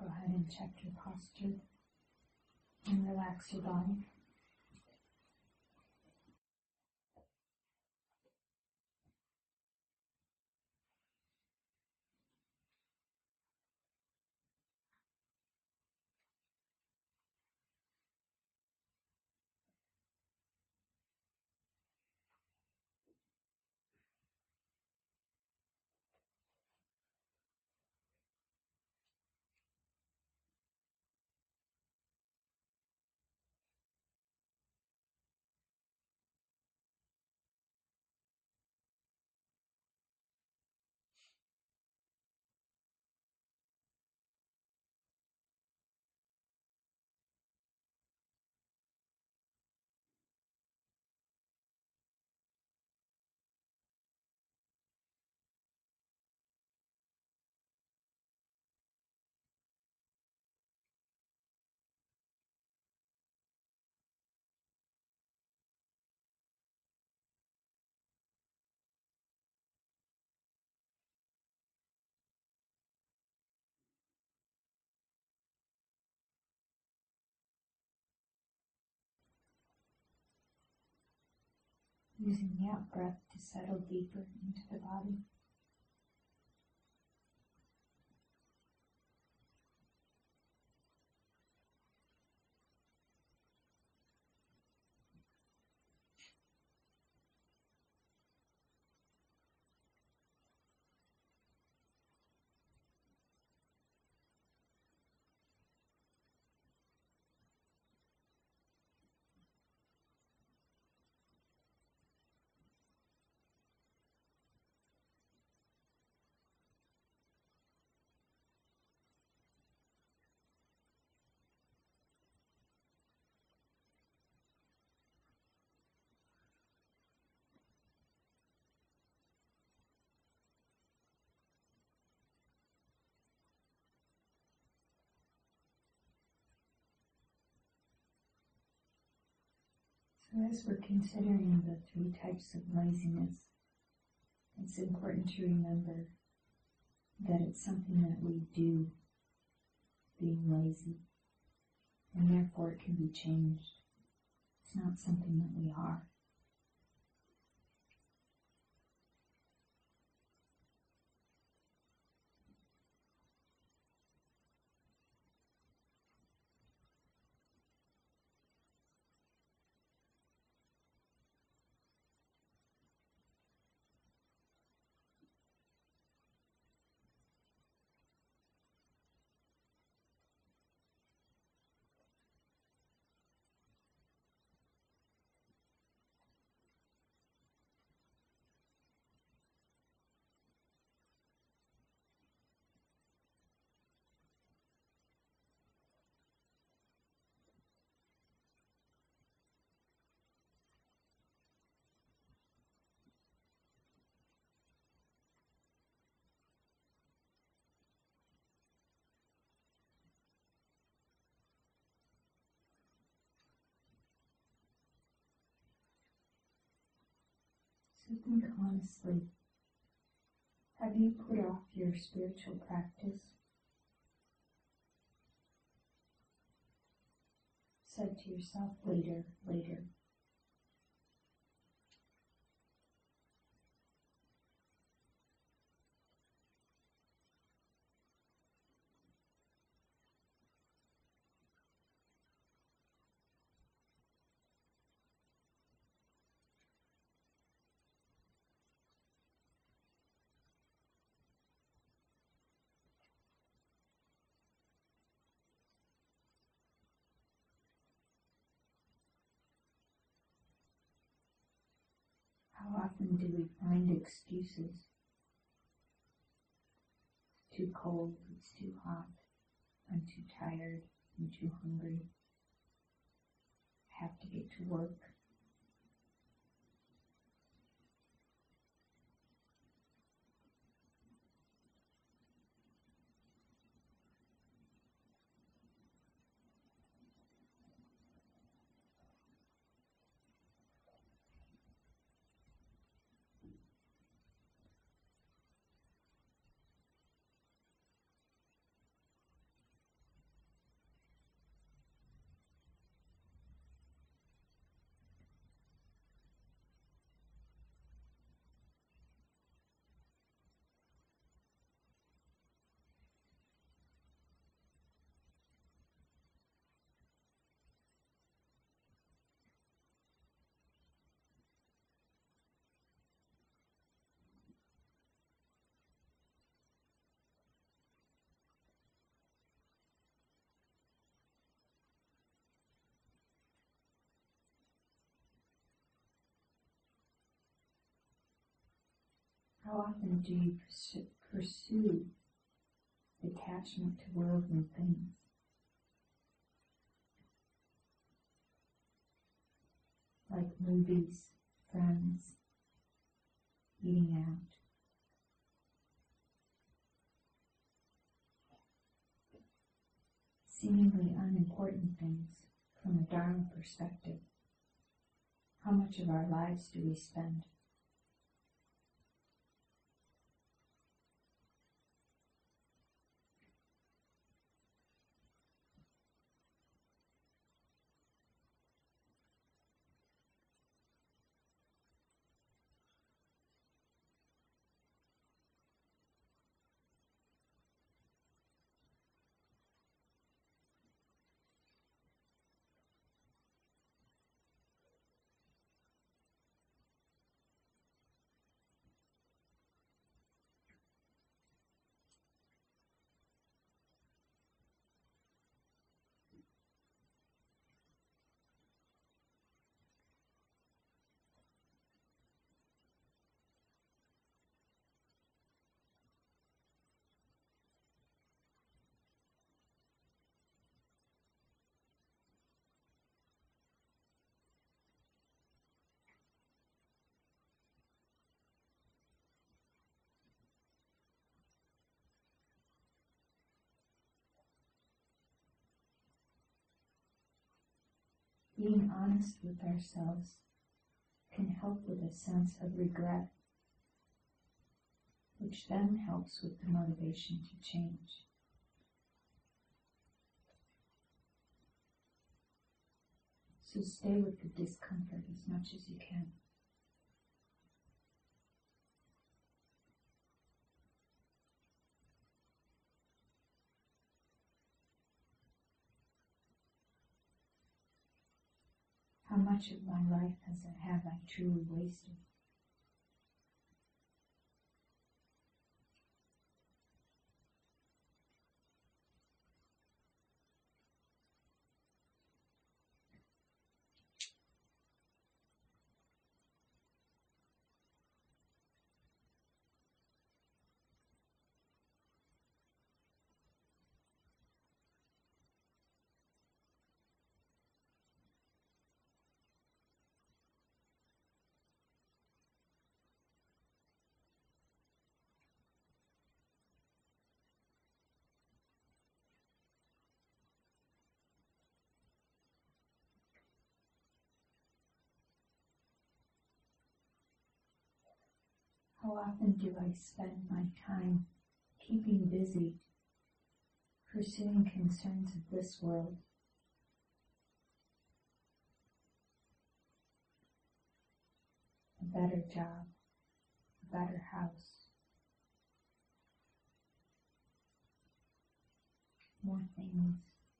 Go ahead and check your posture and relax your body. Using the out breath to settle deeper into the body. So as we're considering the 3 types of laziness, it's important to remember that it's something that we do, being lazy, and therefore it can be changed. It's not something that we are. So think honestly, have you put off your spiritual practice? Said to yourself, later, later. How often do we find excuses? It's too cold, it's too hot, I'm too tired, I'm too hungry, I have to get to work. How often do you pursue attachment to worldly things? Like movies, friends, eating out. Seemingly unimportant things from a Dharma perspective. How much of our lives do we spend? Being honest with ourselves can help with a sense of regret, which then helps with the motivation to change. So stay with the discomfort as much as you can. How much of my life have I truly wasted? How often do I spend my time keeping busy, pursuing concerns of this world? A better job, a better house, more things.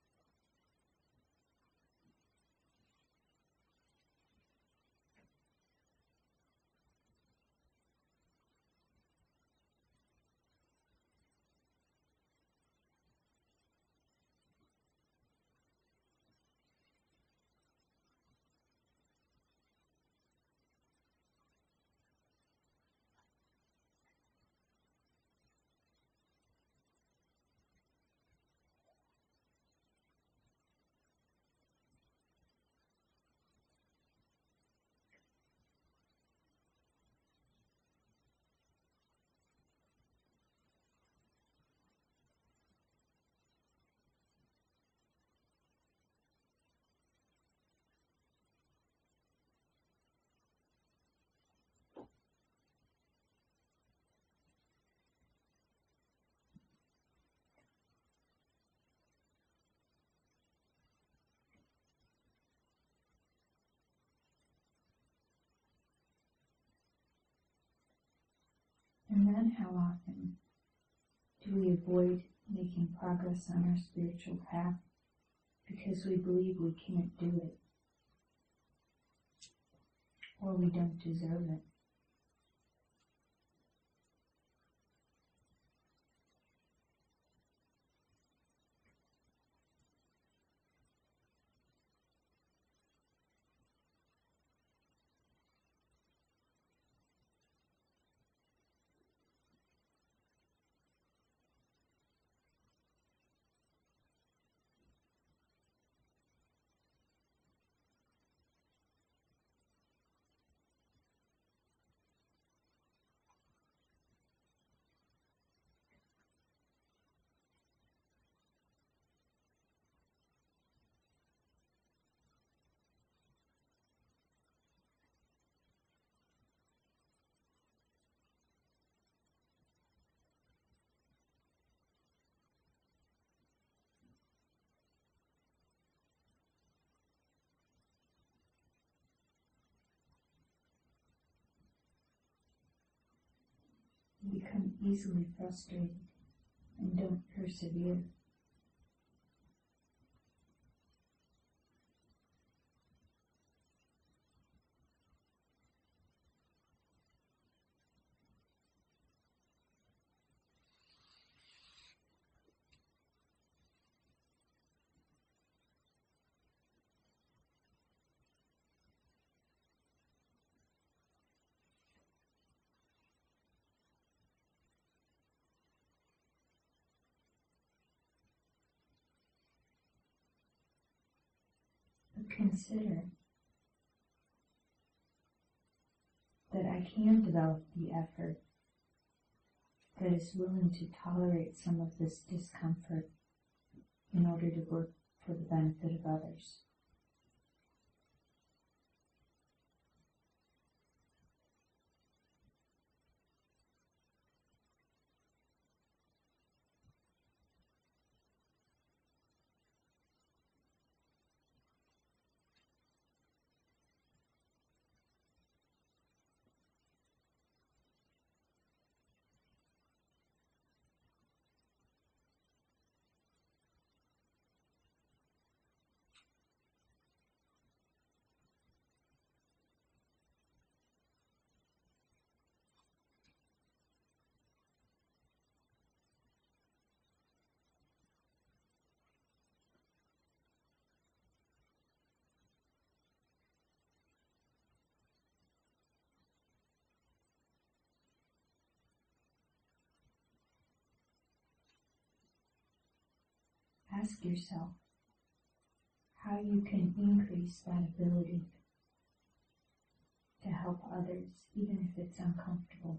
And then how often do we avoid making progress on our spiritual path because we believe we can't do it or we don't deserve it? You become easily frustrated and don't persevere. But consider that I can develop the effort that is willing to tolerate some of this discomfort in order to work for the benefit of others. Ask yourself how you can increase that ability to help others, even if it's uncomfortable.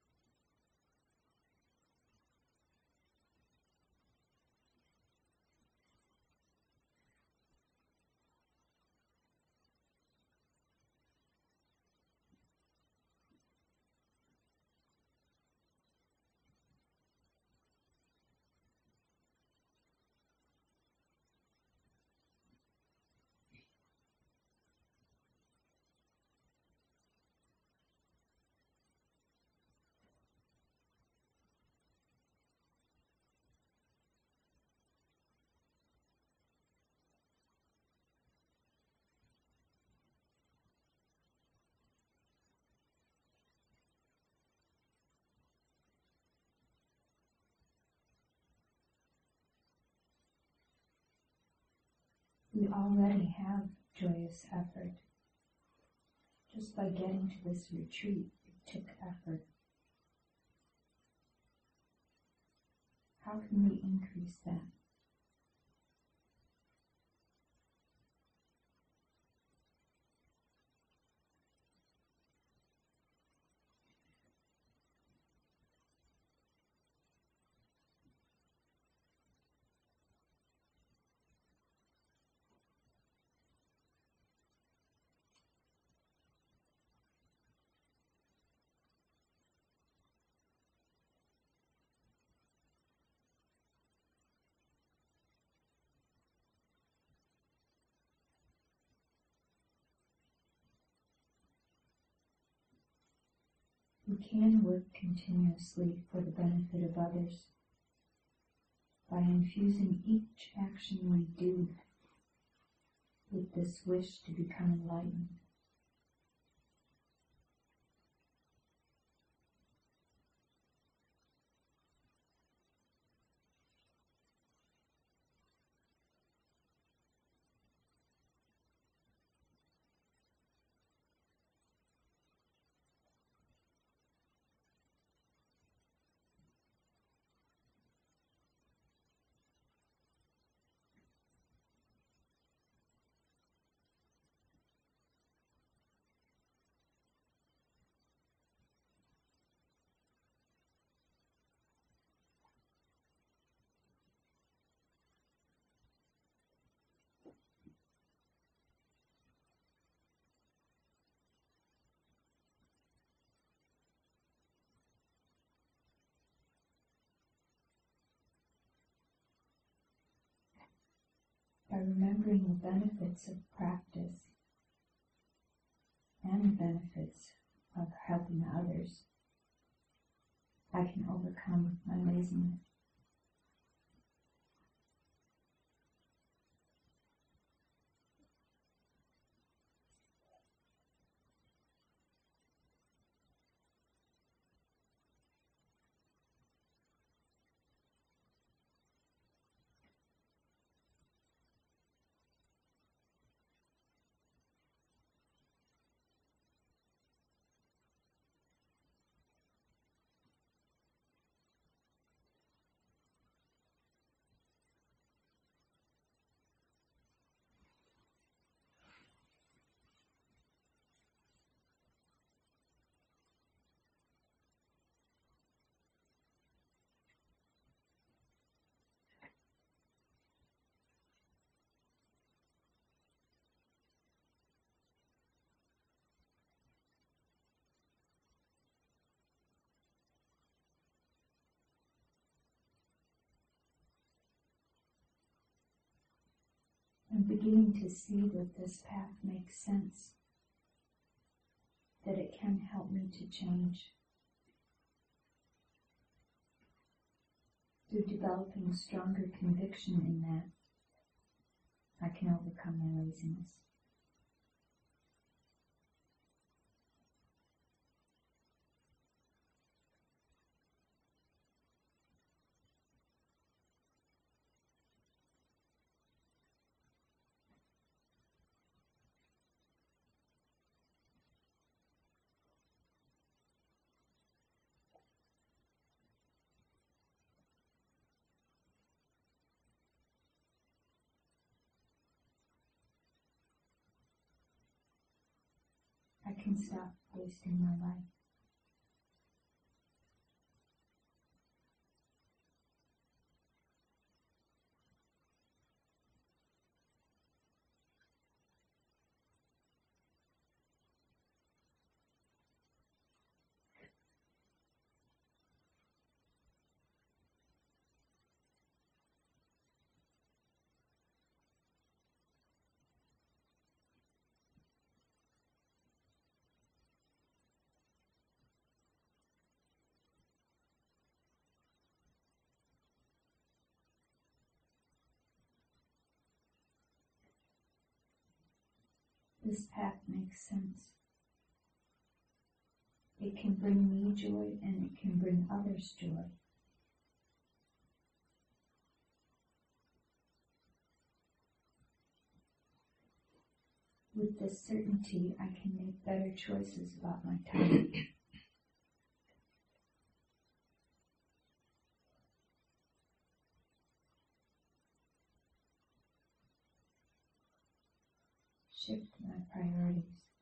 We already have joyous effort. Just by getting to this retreat, it took effort. How can we increase that? We can work continuously for the benefit of others by infusing each action we do with this wish to become enlightened. By remembering the benefits of practice and the benefits of helping others, I can overcome my laziness. I'm beginning to see that this path makes sense, that it can help me to change. Through developing stronger conviction in that, I can overcome my laziness. I can stop wasting my life. This path makes sense. It can bring me joy and it can bring others joy. With this certainty, I can make better choices about my time. Shift my priorities.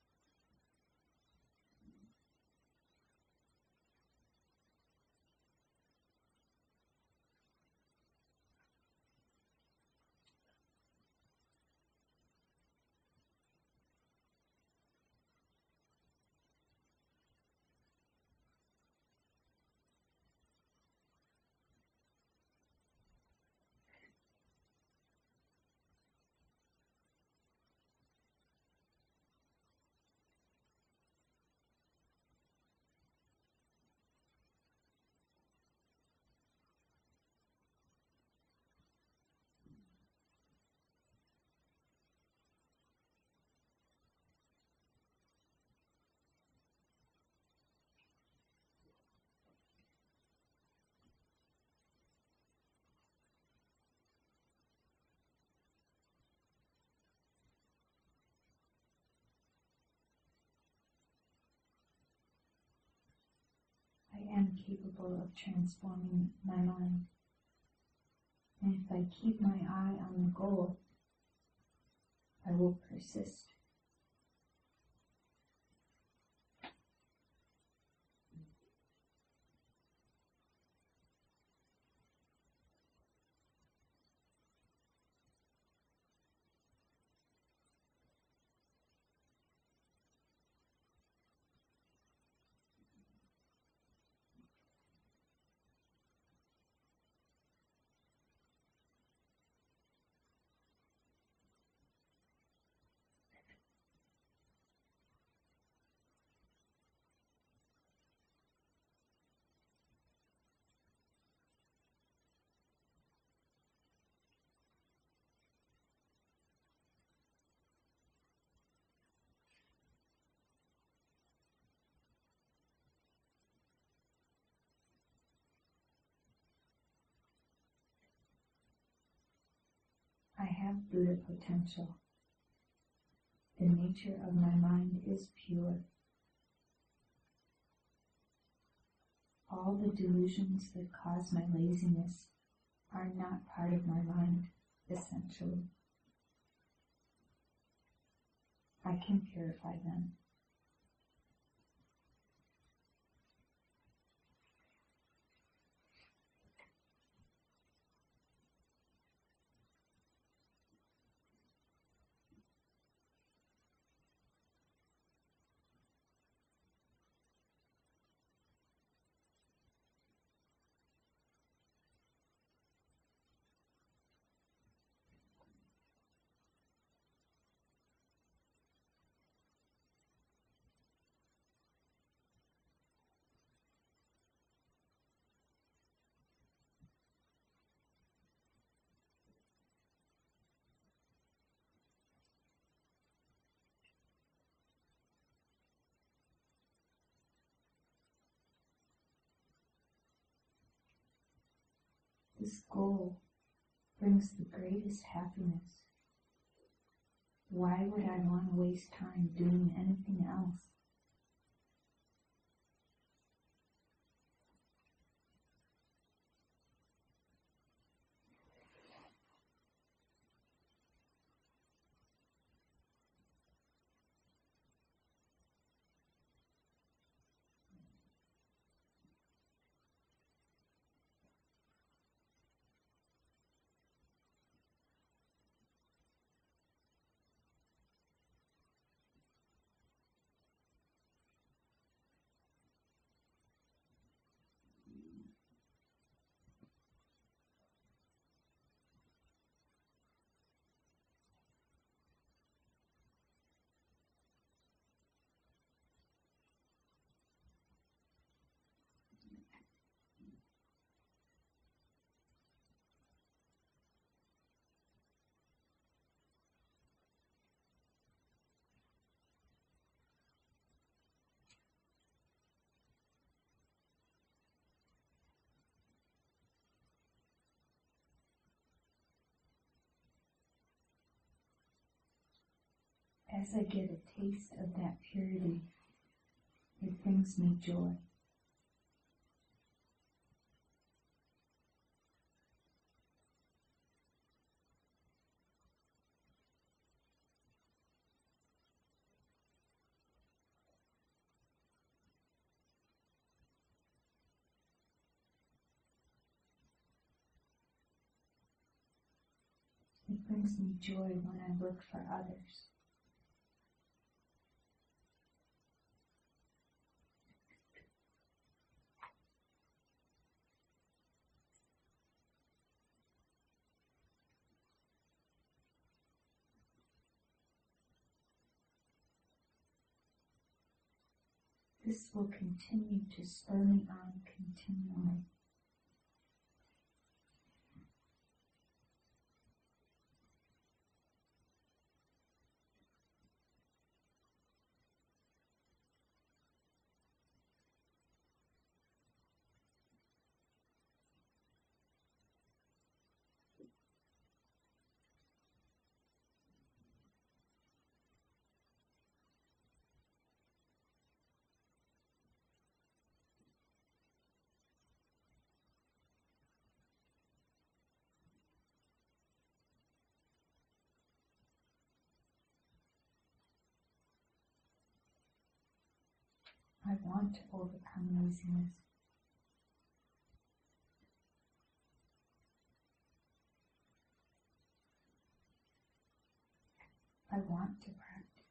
I am capable of transforming my mind. And if I keep my eye on the goal, I will persist. I have Buddha potential. The nature of my mind is pure. All the delusions that cause my laziness are not part of my mind, essentially. I can purify them. This goal brings the greatest happiness. Why would I want to waste time doing anything else? As I get a taste of that purity, it brings me joy. It brings me joy when I work for others. This will continue to spur me on continually. I want to overcome laziness. I want to practice.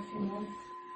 feel.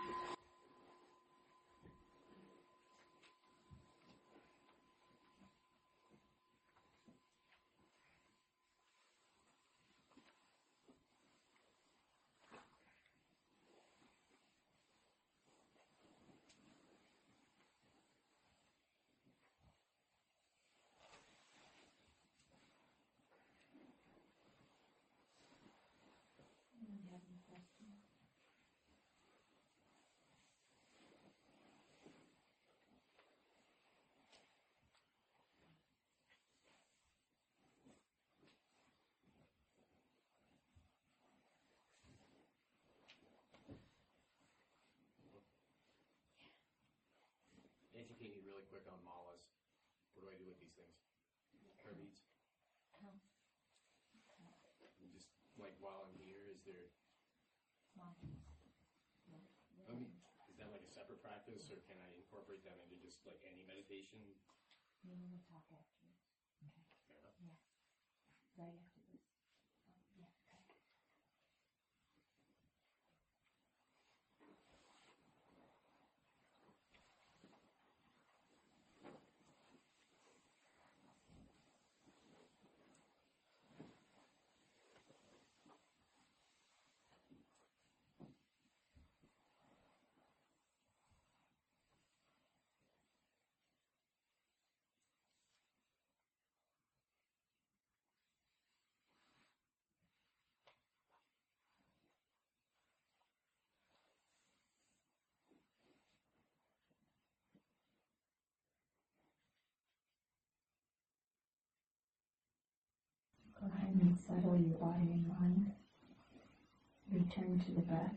Educate me really quick on malas. What do I do with these things? Hair beads? Just like while I'm here, is there? I mean, is that like a separate practice, or can I incorporate that into just like any meditation? You want to talk afterwards. Okay. Fair enough. Yeah. Right after this. Yeah. Okay. Go ahead and settle your body and mind. Return to the breath.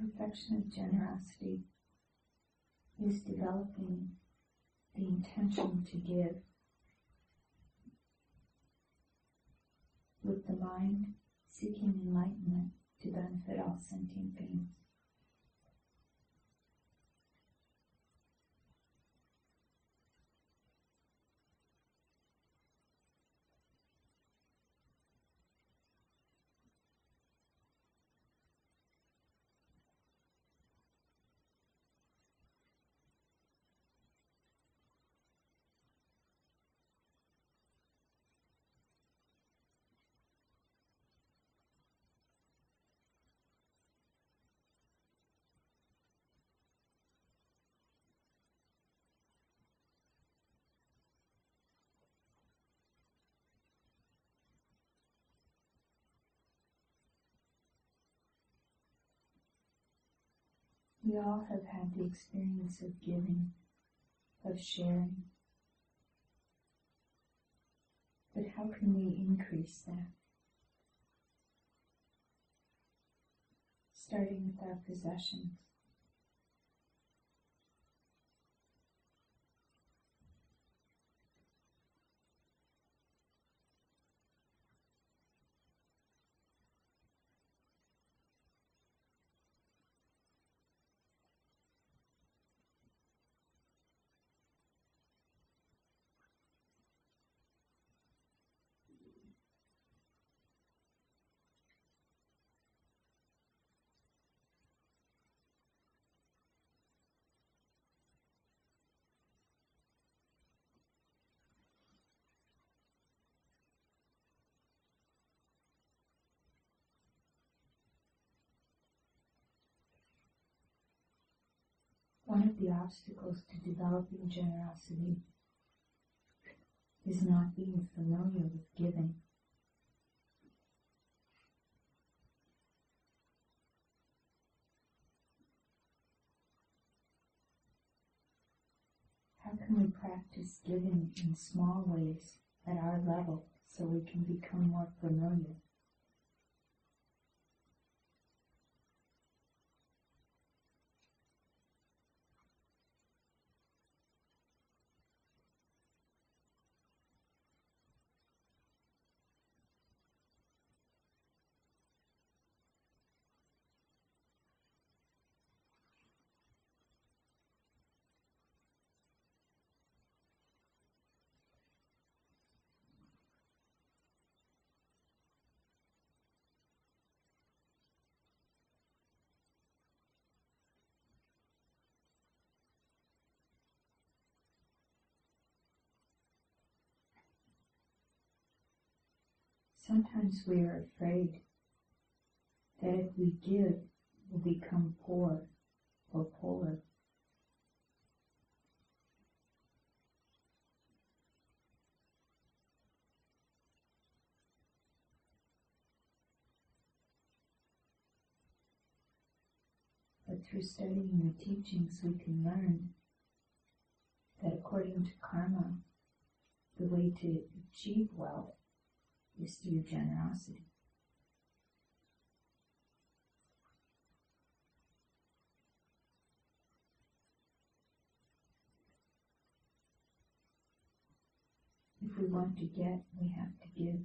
perfection of generosity is developing the intention to give with the mind seeking enlightenment to benefit all sentient beings. We all have had the experience of giving, of sharing. But how can we increase that? Starting with our possessions. One of the obstacles to developing generosity is not being familiar with giving. How can we practice giving in small ways at our level so we can become more familiar? Sometimes we are afraid that if we give, we'll become poor or poorer. But through studying the teachings, we can learn that according to karma, the way to achieve wealth is through generosity. If we want to get, we have to give.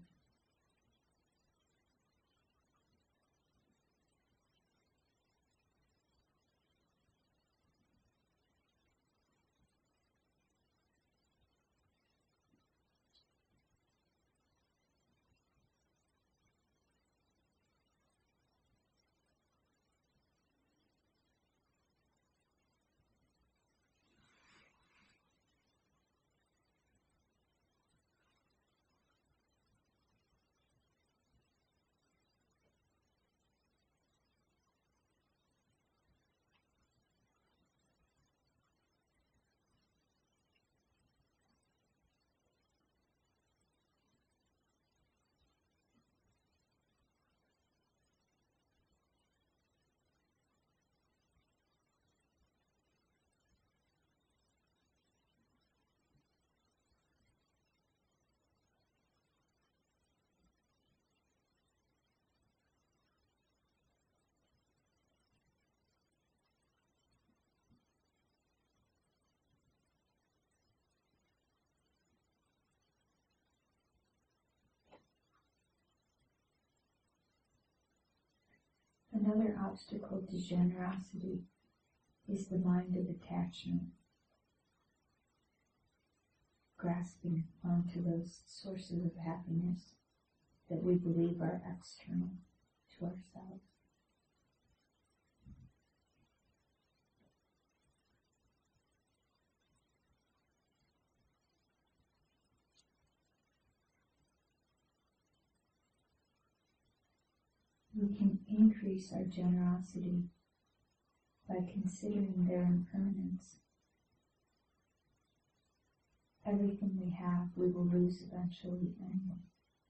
Another obstacle to generosity is the mind of attachment, grasping onto those sources of happiness that we believe are external to ourselves. We can increase our generosity by considering their impermanence. Everything we have, we will lose eventually anyway.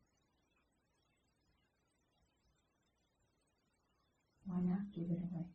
Why not give it away?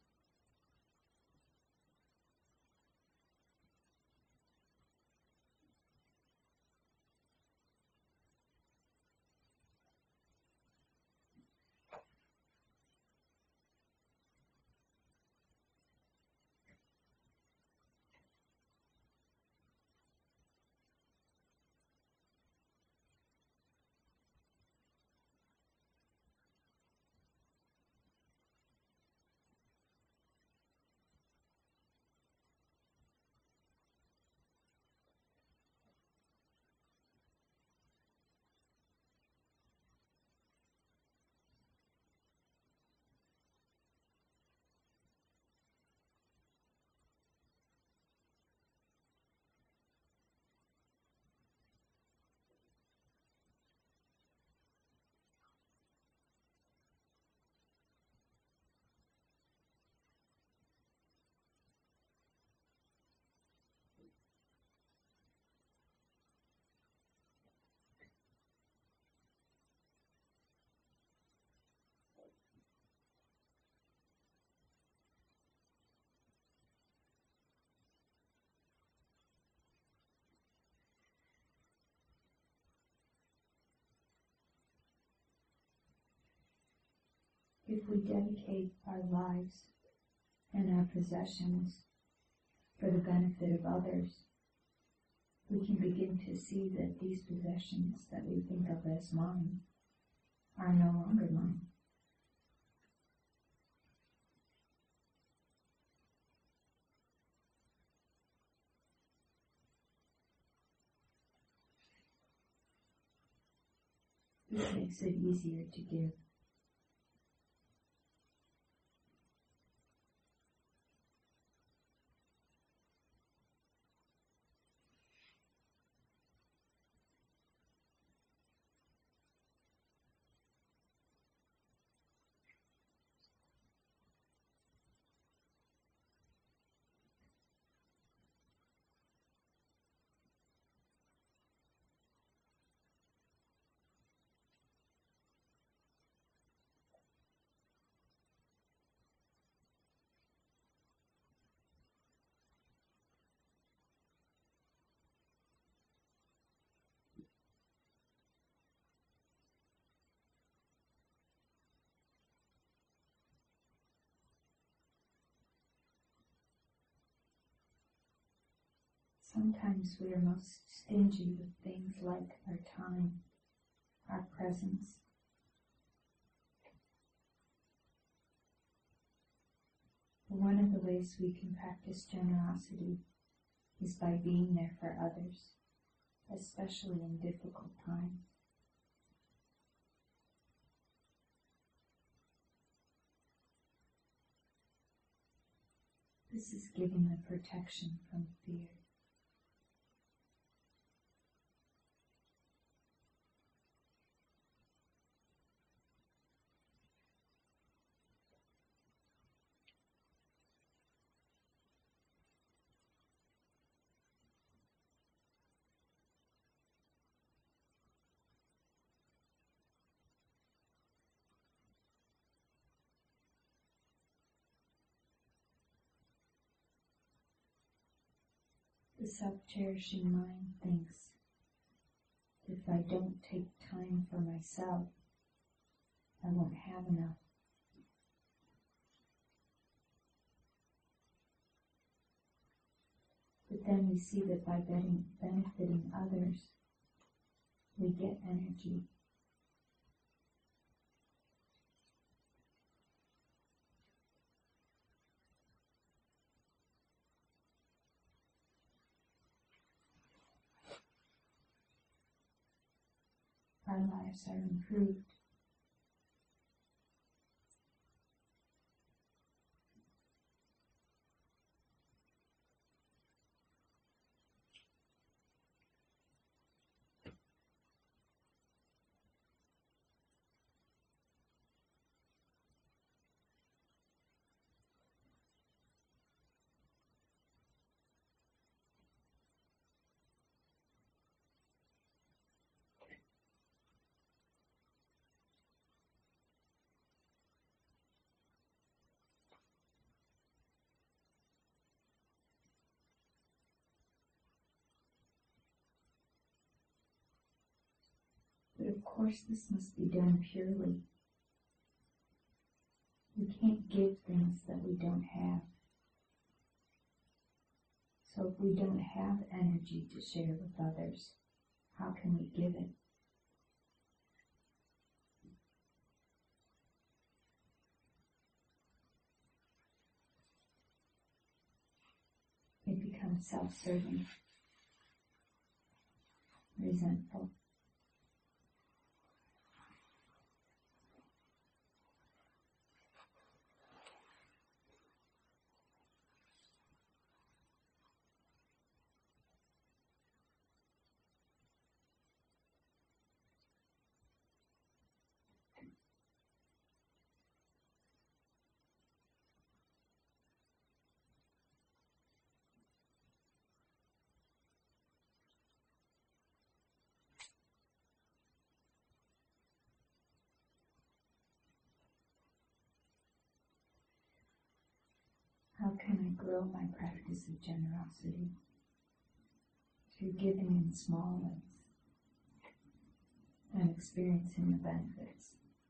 If we dedicate our lives and our possessions for the benefit of others, we can begin to see that these possessions that we think of as mine are no longer mine. This makes it easier to give. Sometimes we are most stingy with things like our time, our presence. But one of the ways we can practice generosity is by being there for others, especially in difficult times. This is giving the protection from fear. The self-cherishing mind thinks, if I don't take time for myself, I won't have enough. But then we see that by benefiting others, we get energy. our lives are improved. But of course this must be done purely. We can't give things that we don't have. So if we don't have energy to share with others, how can we give it? It becomes self-serving, resentful. How can I grow my practice of generosity? Through giving in small ways and experiencing the benefits.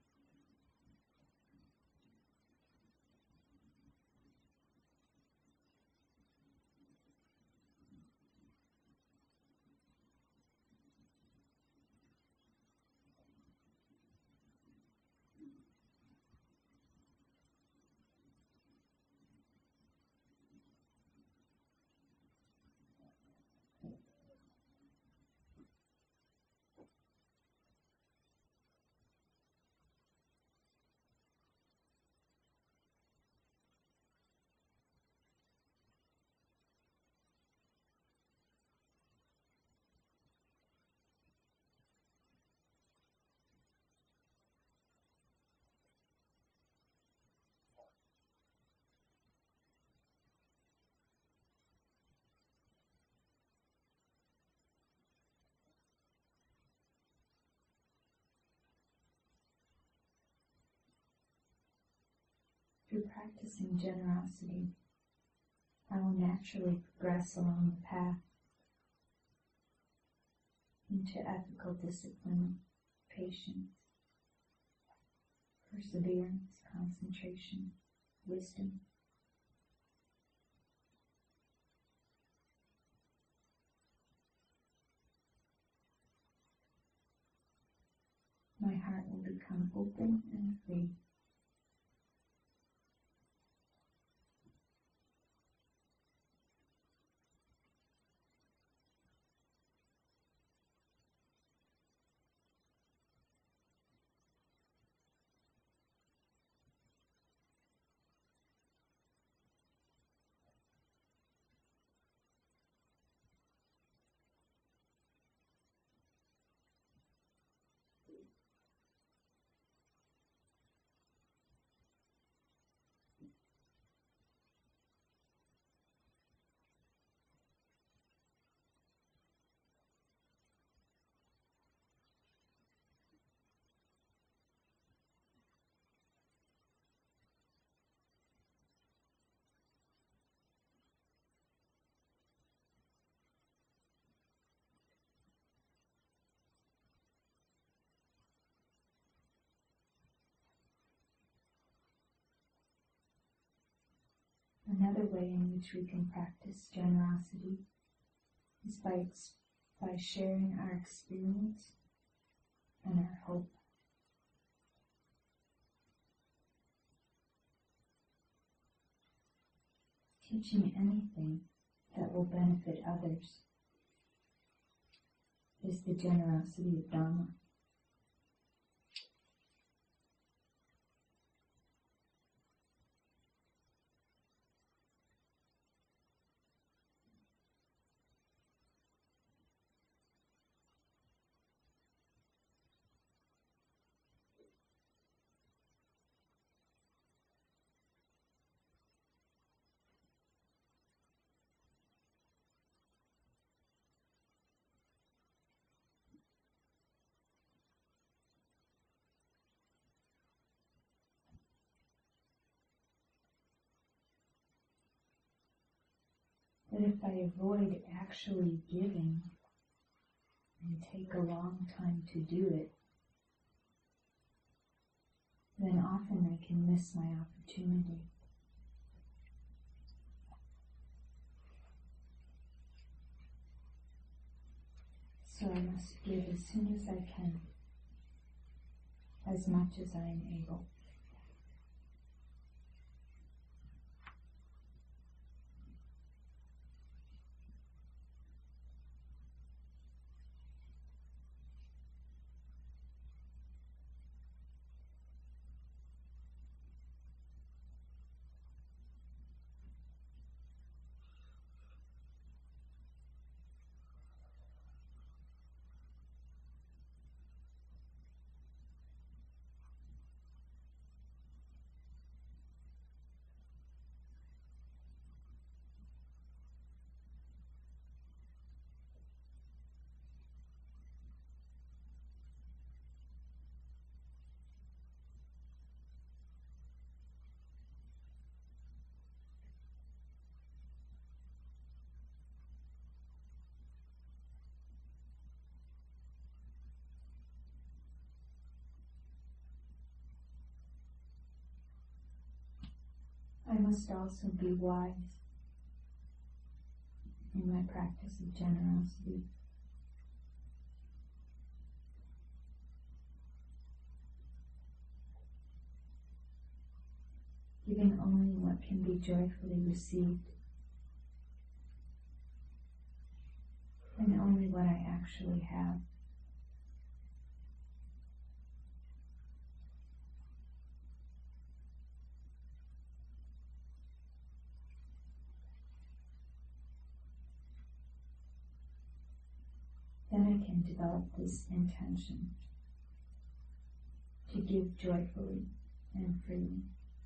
Through practicing generosity, I will naturally progress along the path into ethical discipline, patience, perseverance, concentration, wisdom. My heart will become open and free. Another way in which we can practice generosity is by sharing our experience and our hope. Teaching anything that will benefit others is the generosity of Dhamma. But if I avoid actually giving and take a long time to do it, then often I can miss my opportunity. So I must give as soon as I can, as much as I am able. I must also be wise in my practice of generosity. Giving only what can be joyfully received, and only what I actually have. Then I can develop this intention to give joyfully and freely.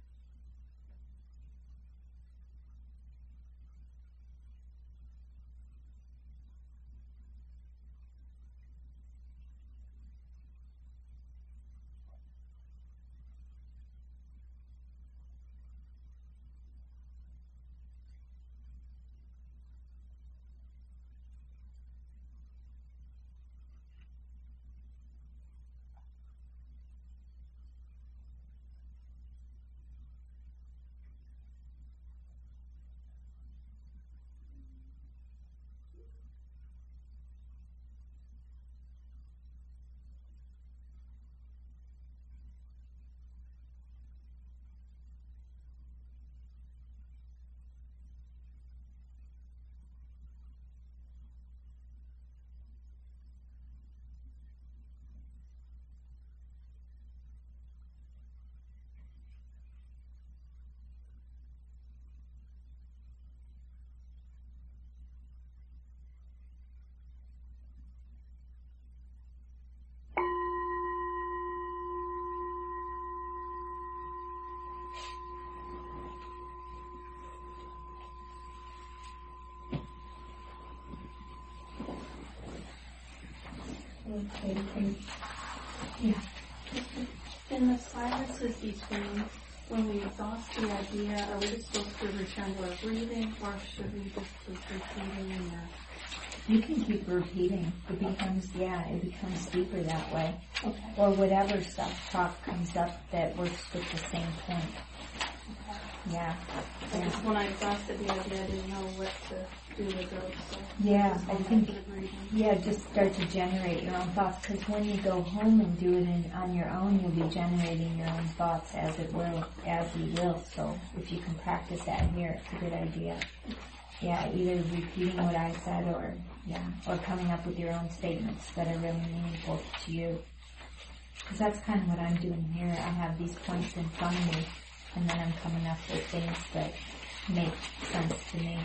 Okay. Yeah. In the silences between, when we exhaust the idea, are we just supposed to return to our breathing, or should we just keep repeating? You can keep repeating. It becomes deeper that way. Okay. Or whatever self-talk comes up that works with the same point. Okay. Yeah. Because when I exhausted the idea, I didn't know what to do with those. So yeah, I think, breathing. just start to generate your own thoughts, because when you go home and do it on your own, you'll be generating your own thoughts as you will. So if you can practice that here, it's a good idea. Yeah, either repeating what I said or coming up with your own statements that are really meaningful to you. Because that's kind of what I'm doing here. I have these points in front of me, and then I'm coming up with things that make sense to me.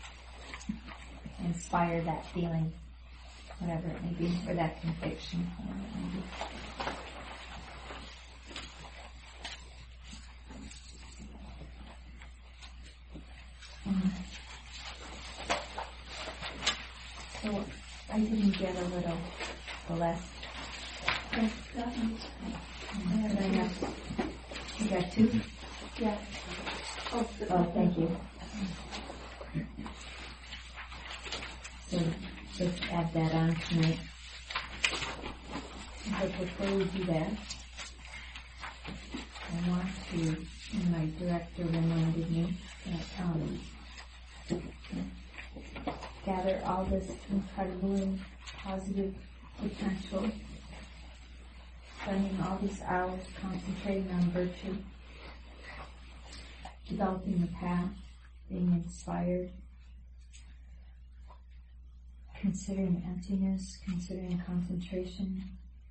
Inspire that feeling, whatever it may be, or that conviction, whatever it may be. So I didn't get a little less. Yes, that means. You got two? Yeah. Oh, thank you. So just add that on tonight. But before we do that, I want to, and my director reminded me that gather all this incredibly positive potential, spending all these hours concentrating on virtue, developing the path, being inspired, considering emptiness, considering concentration,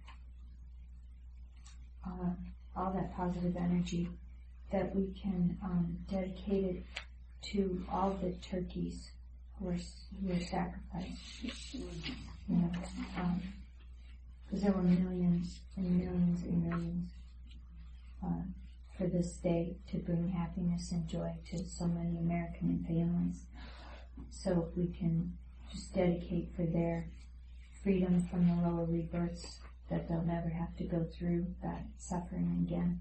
all that positive energy, that we can dedicate it to all the turkeys who are sacrificed. You know, because there were millions and millions and millions for this day to bring happiness and joy to so many American families. So if we can just dedicate for their freedom from the lower rebirths, that they'll never have to go through that suffering again.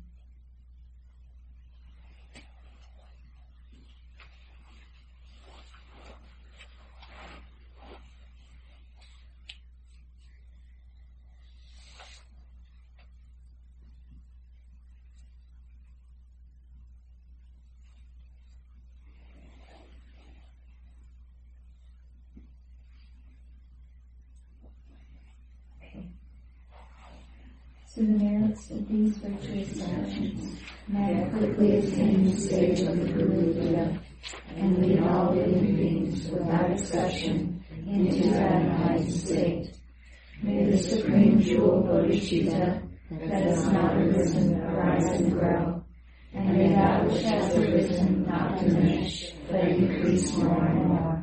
To the merits of these virtuous actions, man quickly attain the stage of the Guru Buddha, and lead all living beings without exception into that enlightened state. May the supreme jewel Bodhicitta that has not arisen arise and grow, and may that which has arisen not diminish, but increase more and more.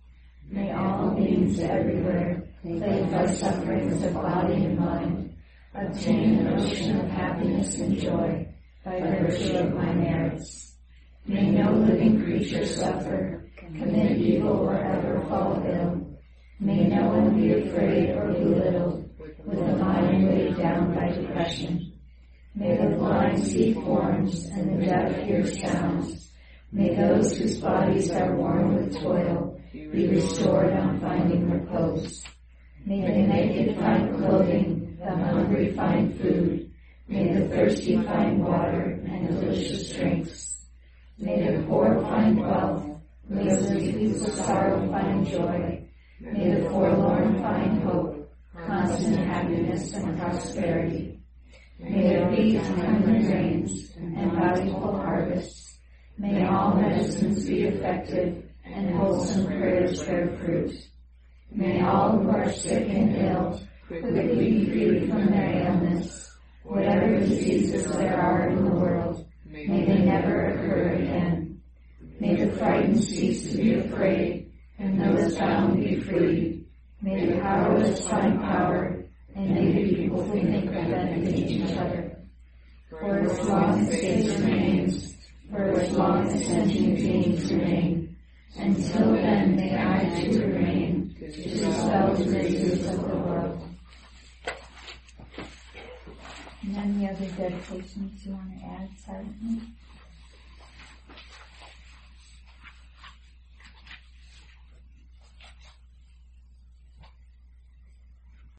May all beings everywhere, plagued by sufferings of body and mind, obtain an ocean of happiness and joy by virtue of my merits. May no living creature suffer, commit evil, or ever fall ill. May no one be afraid or belittled, with a mind weighed down by depression. May the blind see forms and the deaf hear sounds. May those whose bodies are worn with toil be restored on finding repose. May the naked find clothing, the hungry find food. May the thirsty find water and delicious drinks. May the poor find wealth. May those with sorrow find joy. May the forlorn find hope, constant happiness and prosperity. May there be abundant rains and bountiful harvests. May all medicines be effective and wholesome prayers bear fruit. May all who are sick and ill quickly be freed from their ailments. Whatever diseases there are in the world, may they never occur again. May the frightened cease to be afraid, and those bound be freed. May the powerless find power, and may the people think of benefiting each other. For as long as space remains, for as long as sentient beings remain, until then may I too remain, to dispel the diseases of the world. And any other dedications you want to add silently?